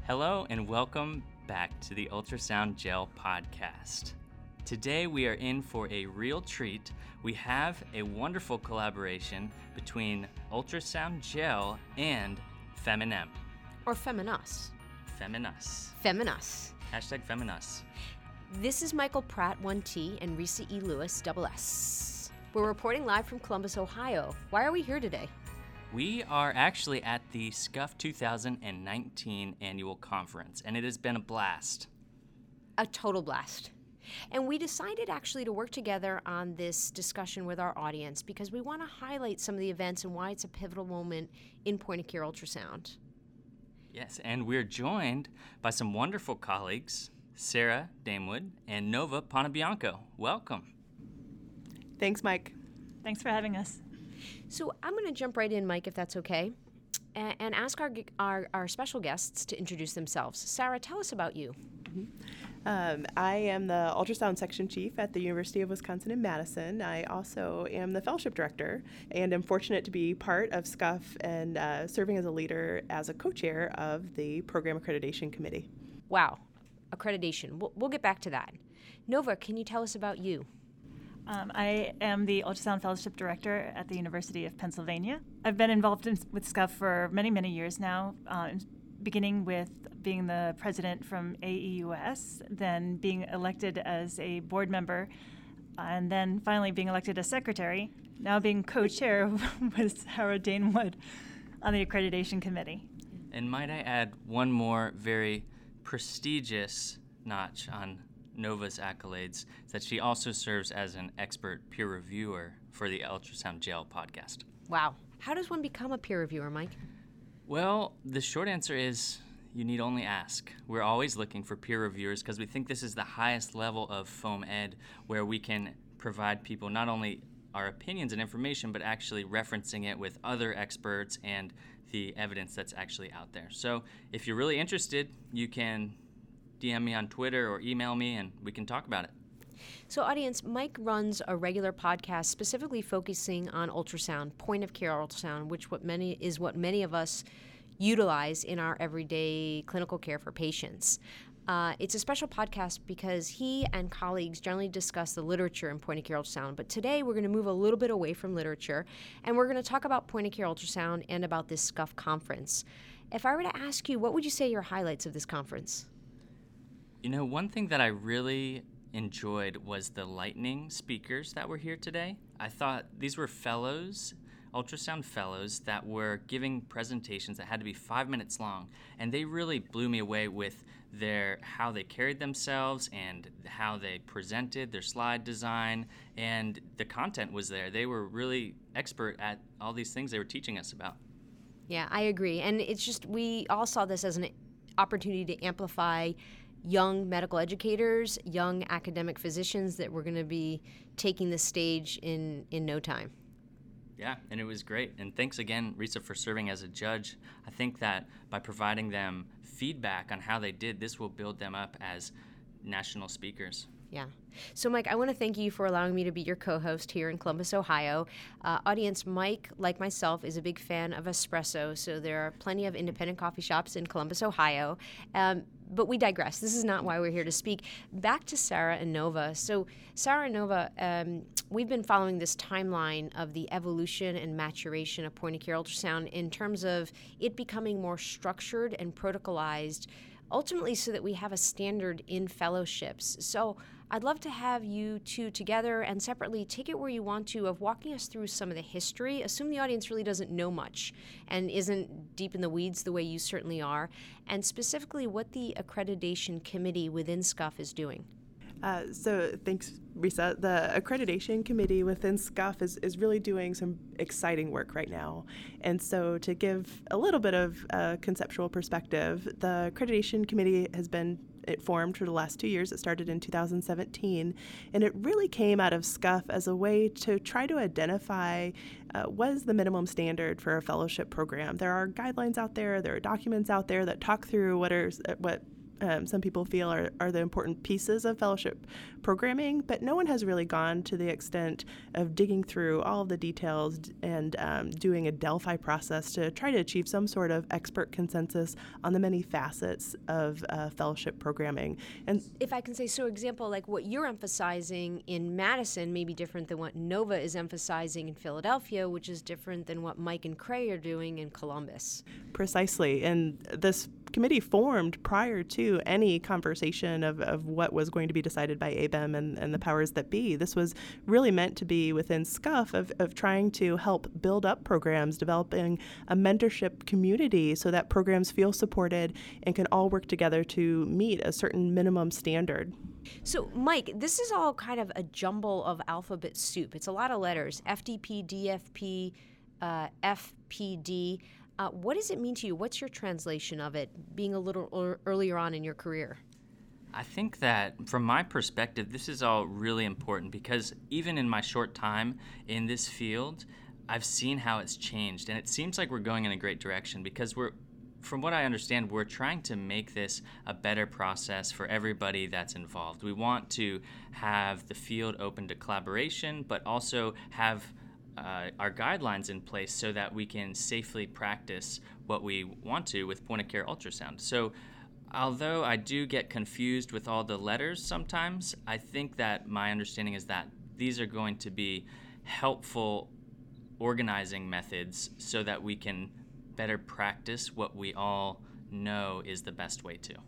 Hello and welcome back to the Ultrasound Gel podcast. Today we are in for a real treat. We have a wonderful collaboration between Ultrasound Gel and Feminem. Or Feminus. Feminus. Feminus. Hashtag Feminus. This is Michael Pratt, 1T, and Risa E. Lewis, double S. We're reporting live from Columbus, Ohio. Why are we here today? We are actually at the SCUF 2019 annual conference, and it has been a blast. A total blast. And we decided actually to work together on this discussion with our audience because we want to highlight some of the events and why it's a pivotal moment in point-of-care ultrasound. Yes, and we're joined by some wonderful colleagues, Sarah Damewood and Nova Ponabianco. Welcome. Thanks, Mike. Thanks for having us. So I'm going to jump right in, Mike, if that's okay, and ask our special guests to introduce themselves. Sarah, tell us about you. I am the ultrasound section chief at the University of Wisconsin in Madison. I also am the fellowship director and am fortunate to be part of SCUF and serving as a leader as a co-chair of the program accreditation committee. Wow, accreditation. We'll get back to that. Nova, can you tell us about you? I am the Ultrasound Fellowship Director at the University of Pennsylvania. I've been involved with SCUF for many, many years now, beginning with being the president from AEUS, then being elected as a board member, and then finally being elected as secretary, now being co-chair with Sarah Damewood on the accreditation committee. And might I add one more very prestigious notch on Nova's accolades, is that she also serves as an expert peer reviewer for the Ultrasound Gel podcast. Wow. How does one become a peer reviewer, Mike? Well, the short answer is you need only ask. We're always looking for peer reviewers because we think this is the highest level of foam ed where we can provide people not only our opinions and information, but actually referencing it with other experts and the evidence that's actually out there. So if you're really interested, you can DM me on Twitter or email me and we can talk about it. So audience, Mike runs a regular podcast specifically focusing on ultrasound, point-of-care ultrasound, which what many of us utilize in our everyday clinical care for patients. It's a special podcast because he and colleagues generally discuss the literature in point-of-care ultrasound, but today we're going to move a little bit away from literature, and we're going to talk about point-of-care ultrasound and about this SCUF conference. If I were to ask you, what would you say your highlights of this conference? You know, one thing that I really enjoyed was the lightning speakers that were here today. I thought these were fellows, ultrasound fellows, that were giving presentations that had to be 5 minutes long, and they really blew me away with how they carried themselves and how they presented, their slide design, and the content was there. They were really expert at all these things they were teaching us about. Yeah, I agree, and it's just we all saw this as an opportunity to amplify young medical educators, young academic physicians that were going to be taking the stage in no time. Yeah, and it was great. And thanks again, Risa, for serving as a judge. I think that by providing them feedback on how they did, this will build them up as national speakers. Yeah. So, Mike, I want to thank you for allowing me to be your co-host here in Columbus, Ohio. Audience, Mike, like myself, is a big fan of espresso, so there are plenty of independent coffee shops in Columbus, Ohio. But we digress. This is not why we're here to speak. Back to Sarah and Nova. So, Sarah and Nova, we've been following this timeline of the evolution and maturation of point-of-care ultrasound in terms of it becoming more structured and protocolized, ultimately so that we have a standard in fellowships. So I'd love to have you two together and separately take it where you want to of walking us through some of the history. Assume the audience really doesn't know much and isn't deep in the weeds the way you certainly are, and specifically what the accreditation committee within SCUF is doing. So thanks, Risa. The accreditation committee within SCUF is really doing some exciting work right now. And so to give a little bit of conceptual perspective, the accreditation committee has been formed for the last 2 years. It started in 2017, and it really came out of SCUF as a way to try to identify what is the minimum standard for a fellowship program. There are guidelines out there, there are documents out there that talk through what some people feel are the important pieces of fellowship programming, but no one has really gone to the extent of digging through all of the details and doing a Delphi process to try to achieve some sort of expert consensus on the many facets of fellowship programming. And if I can say, so example, like what you're emphasizing in Madison may be different than what Nova is emphasizing in Philadelphia, which is different than what Mike and Cray are doing in Columbus. Precisely. And this committee formed prior to any conversation of what was going to be decided by ABEM and the powers that be. This was really meant to be within SCUF of trying to help build up programs, developing a mentorship community so that programs feel supported and can all work together to meet a certain minimum standard. So, Mike, this is all kind of a jumble of alphabet soup. It's a lot of letters, FDP, DFP, FPD. What does it mean to you? What's your translation of it, being a little earlier on in your career? I think that from my perspective, this is all really important because even in my short time in this field, I've seen how it's changed. And it seems like we're going in a great direction because from what I understand, we're trying to make this a better process for everybody that's involved. We want to have the field open to collaboration, but also have our guidelines in place so that we can safely practice what we want to with point-of-care ultrasound. So although I do get confused with all the letters sometimes, I think that my understanding is that these are going to be helpful organizing methods so that we can better practice what we all know is the best way to.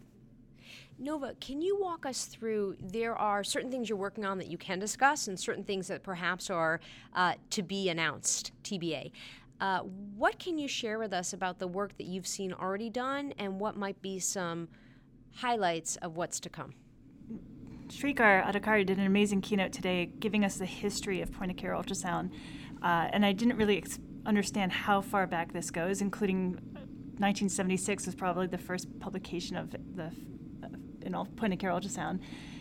Nova, can you walk us through, there are certain things you're working on that you can discuss and certain things that perhaps are to be announced, TBA. What can you share with us about the work that you've seen already done and what might be some highlights of what's to come? Shrikar Adhikari did an amazing keynote today giving us the history of point-of-care ultrasound. And I didn't really understand how far back this goes, including 1976 was probably the first publication of the point-of-care ultrasound.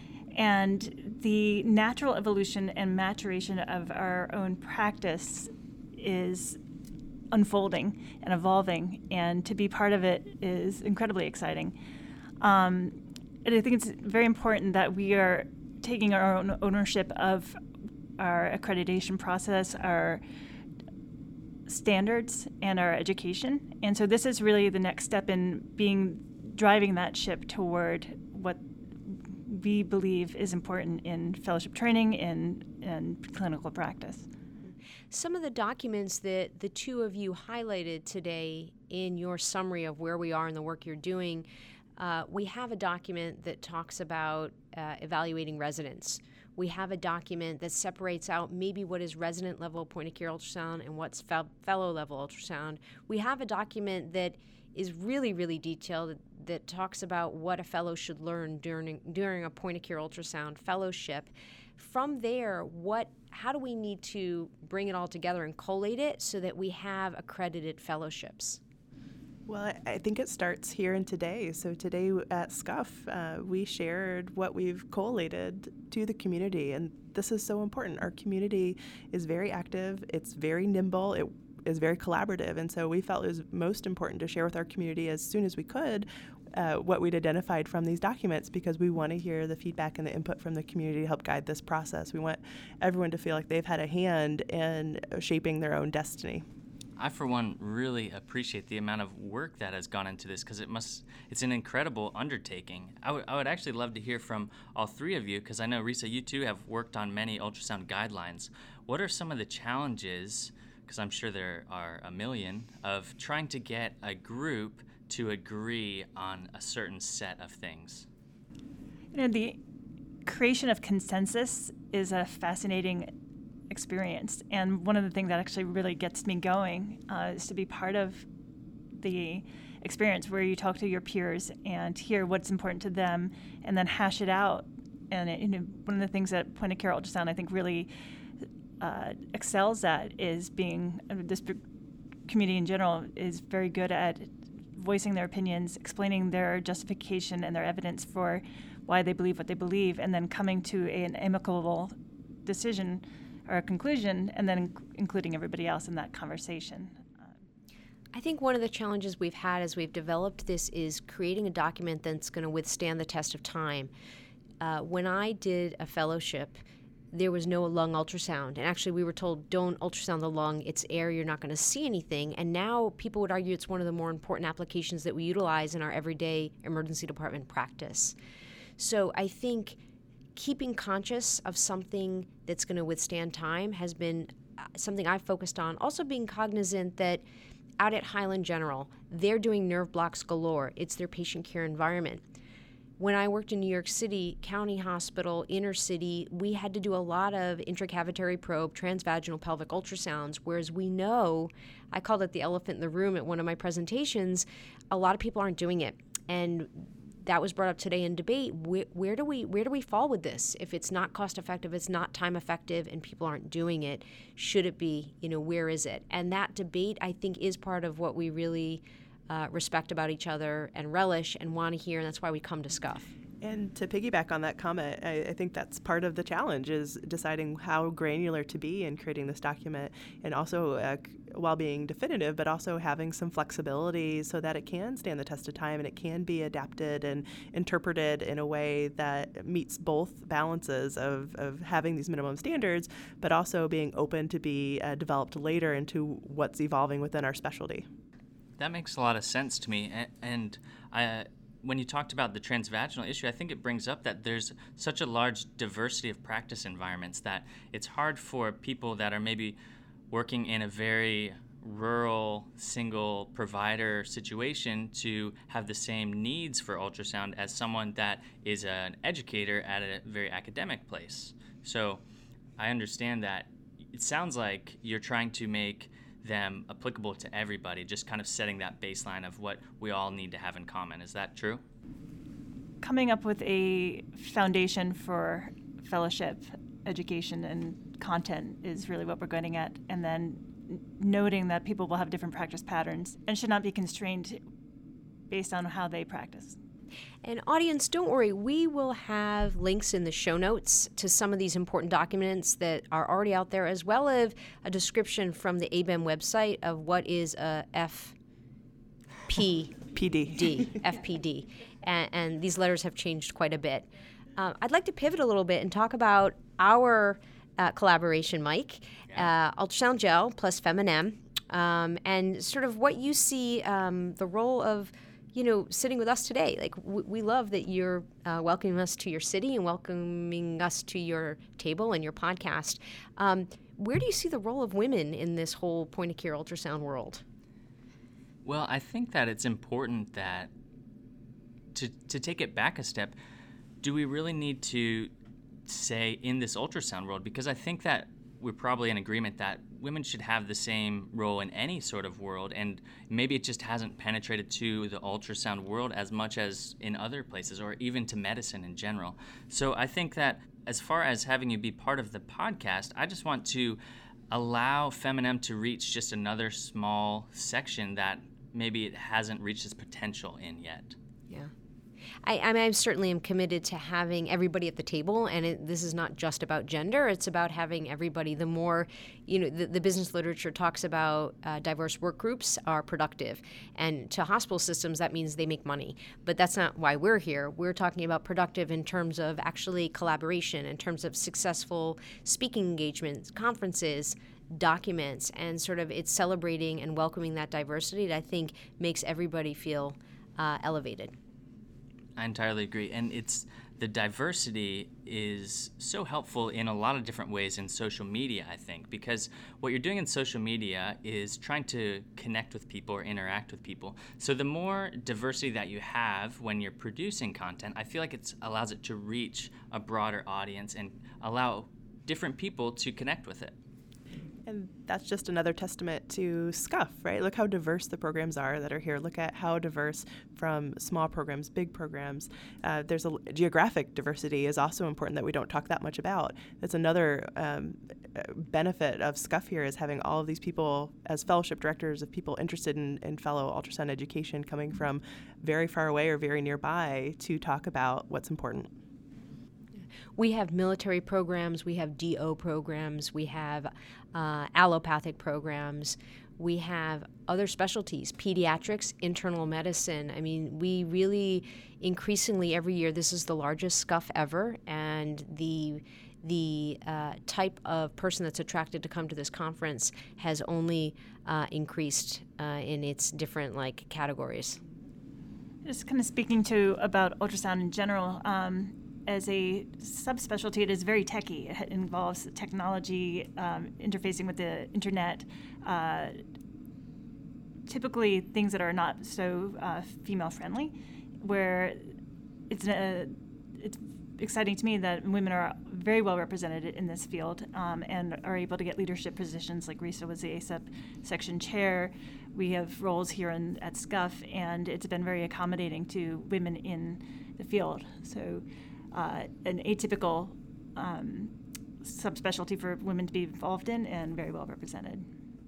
And the natural evolution and maturation of our own practice is unfolding and evolving, and to be part of it is incredibly exciting. And I think it's very important that we are taking our own ownership of our accreditation process, our standards, and our education. And so this is really the next step in driving that ship toward what we believe is important in fellowship training and clinical practice. Some of the documents that the two of you highlighted today in your summary of where we are in the work you're doing, we have a document that talks about evaluating residents. We have a document that separates out maybe what is resident level point-of-care ultrasound and what's fellow level ultrasound. We have a document that is really, really detailed that talks about what a fellow should learn during a point-of-care ultrasound fellowship. From there, how do we need to bring it all together and collate it so that we have accredited fellowships? Well, I think it starts here and today. So today at SCUF, we shared what we've collated to the community, and this is so important. Our community is very active, it's very nimble, it is very collaborative, and so we felt it was most important to share with our community as soon as we could what we'd identified from these documents, because we want to hear the feedback and the input from the community to help guide this process. We want everyone to feel like they've had a hand in shaping their own destiny. I, for one, really appreciate the amount of work that has gone into this because it's an incredible undertaking. I would actually love to hear from all three of you because I know, Risa, you too have worked on many ultrasound guidelines. What are some of the challenges, because I'm sure there are a million, of trying to get a group to agree on a certain set of things? The creation of consensus is a fascinating experience, and one of the things that actually really gets me going is to be part of the experience where you talk to your peers and hear what's important to them and then hash it out. And one of the things that point-of-care ultrasound I think really excels at is this community in general is very good at voicing their opinions, explaining their justification and their evidence for why they believe what they believe, and then coming to an amicable decision or a conclusion, and then including everybody else in that conversation. I think one of the challenges we've had as we've developed this is creating a document that's going to withstand the test of time. When I did a fellowship, there was no lung ultrasound. And actually, we were told, don't ultrasound the lung. It's air. You're not going to see anything. And now people would argue it's one of the more important applications that we utilize in our everyday emergency department practice. So I think keeping conscious of something that's going to withstand time has been something I've focused on. Also being cognizant that out at Highland General, they're doing nerve blocks galore. It's their patient care environment. When I worked in New York City, County Hospital, inner city, we had to do a lot of intracavitary probe, transvaginal pelvic ultrasounds, whereas we know, I called it the elephant in the room at one of my presentations, a lot of people aren't doing it. And that was brought up today in debate. Where do we fall with this? If it's not cost effective, it's not time effective, and people aren't doing it, should it be? Where is it? And that debate, I think, is part of what we really respect about each other and relish and want to hear, and that's why we come to SCUF. And to piggyback on that comment, I think that's part of the challenge is deciding how granular to be in creating this document, and also while being definitive, but also having some flexibility so that it can stand the test of time and it can be adapted and interpreted in a way that meets both balances of having these minimum standards, but also being open to be developed later into what's evolving within our specialty. That makes a lot of sense to me. And when you talked about the transvaginal issue, I think it brings up that there's such a large diversity of practice environments that it's hard for people that are maybe working in a very rural single provider situation to have the same needs for ultrasound as someone that is an educator at a very academic place. So I understand that it sounds like you're trying to make them applicable to everybody, just kind of setting that baseline of what we all need to have in common. Is that true? Coming up with a foundation for fellowship education and content is really what we're getting at, and then noting that people will have different practice patterns and should not be constrained based on how they practice. And audience, don't worry, we will have links in the show notes to some of these important documents that are already out there, as well as a description from the ABEM website of what is a FPD. And these letters have changed quite a bit. I'd like to pivot a little bit and talk about our collaboration, Mike, Ultrasound Gel plus Feminem, and sort of what you see the role of sitting with us today. Like, we love that you're welcoming us to your city and welcoming us to your table and your podcast. Where do you see the role of women in this whole point-of-care ultrasound world? Well, I think that it's important that to take it back a step, do we really need to say in this ultrasound world? Because I think that we're probably in agreement that women should have the same role in any sort of world, and maybe it just hasn't penetrated to the ultrasound world as much as in other places, or even to medicine in general. So I think that as far as having you be part of the podcast, I just want to allow Feminem to reach just another small section that maybe it hasn't reached its potential in yet. Yeah. I certainly am committed to having everybody at the table, and this is not just about gender. It's about having everybody. The more, the business literature talks about diverse work groups are productive, and to hospital systems that means they make money. But that's not why we're here. We're talking about productive in terms of actually collaboration, in terms of successful speaking engagements, conferences, documents, and sort of it's celebrating and welcoming that diversity that I think makes everybody feel elevated. I entirely agree. And the diversity is so helpful in a lot of different ways in social media, I think, because what you're doing in social media is trying to connect with people or interact with people. So the more diversity that you have when you're producing content, I feel like it allows it to reach a broader audience and allow different people to connect with it. And that's just another testament to SCUF, right? Look how diverse the programs are that are here. Look at how diverse from small programs, big programs. There's a geographic diversity is also important that we don't talk that much about. That's another benefit of SCUF here is having all of these people as fellowship directors of people interested in fellow ultrasound education coming from very far away or very nearby to talk about what's important. We have military programs, we have DO programs, we have allopathic programs. We have other specialties, pediatrics, internal medicine. I mean, we really increasingly every year, this is the largest SCUF ever, and the type of person that's attracted to come to this conference has only increased in its different categories. Just kind of speaking about ultrasound in general, as a subspecialty, it is very techy. It involves technology, interfacing with the internet, typically things that are not so female-friendly, where it's exciting to me that women are very well represented in this field and are able to get leadership positions. Like Risa was the ASAP section chair. We have roles here at SCUF, and it's been very accommodating to women in the field. So an atypical subspecialty for women to be involved in and very well represented.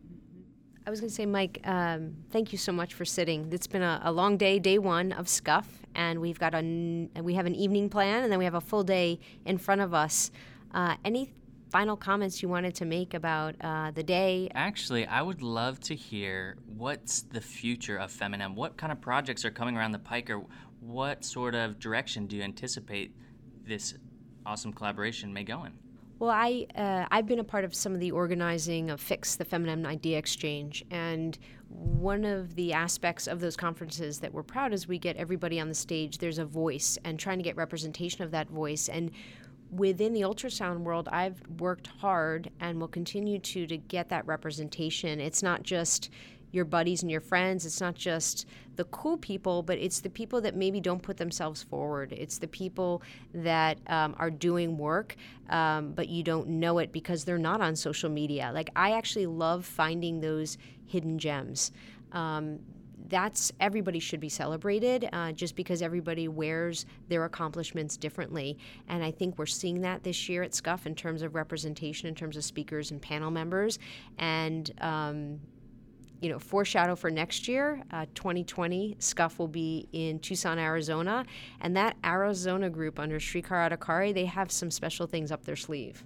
I was going to say, Mike, thank you so much for sitting. It's been a long day, day one of SCUF, and we have an evening plan, and then we have a full day in front of us. Any final comments you wanted to make about the day? Actually, I would love to hear what's the future of Fem&M. What kind of projects are coming around the pike, or what sort of direction do you anticipate this awesome collaboration may go in? Well, I've been a part of some of the organizing of FIX, the Fem&M Idea Exchange, and one of the aspects of those conferences that we're proud is we get everybody on the stage. There's a voice, and trying to get representation of that voice. And within the ultrasound world, I've worked hard and will continue to get that representation. It's not just your buddies and your friends. It's not just the cool people, but it's the people that maybe don't put themselves forward. It's the people that are doing work, but you don't know it because they're not on social media. I actually love finding those hidden gems. Everybody should be celebrated just because everybody wears their accomplishments differently. And I think we're seeing that this year at SCUF in terms of representation, in terms of speakers and panel members. And foreshadow for next year, 2020, SCUF will be in Tucson, Arizona. And that Arizona group under Srikar Adhikari, they have some special things up their sleeve.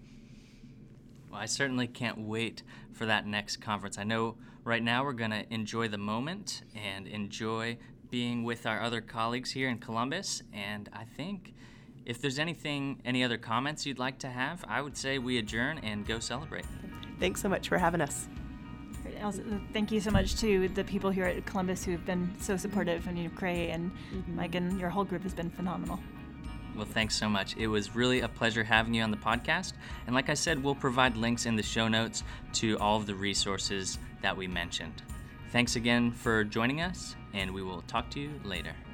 Well, I certainly can't wait for that next conference. I know right now we're going to enjoy the moment and enjoy being with our other colleagues here in Columbus. And I think if there's any other comments you'd like to have, I would say we adjourn and go celebrate. Thanks so much for having us. Thank you so much to the people here at Columbus who have been so supportive, and Cray and Mike and your whole group has been phenomenal. Well, thanks so much. It was really a pleasure having you on the podcast. And like I said, we'll provide links in the show notes to all of the resources that we mentioned. Thanks again for joining us, and we will talk to you later.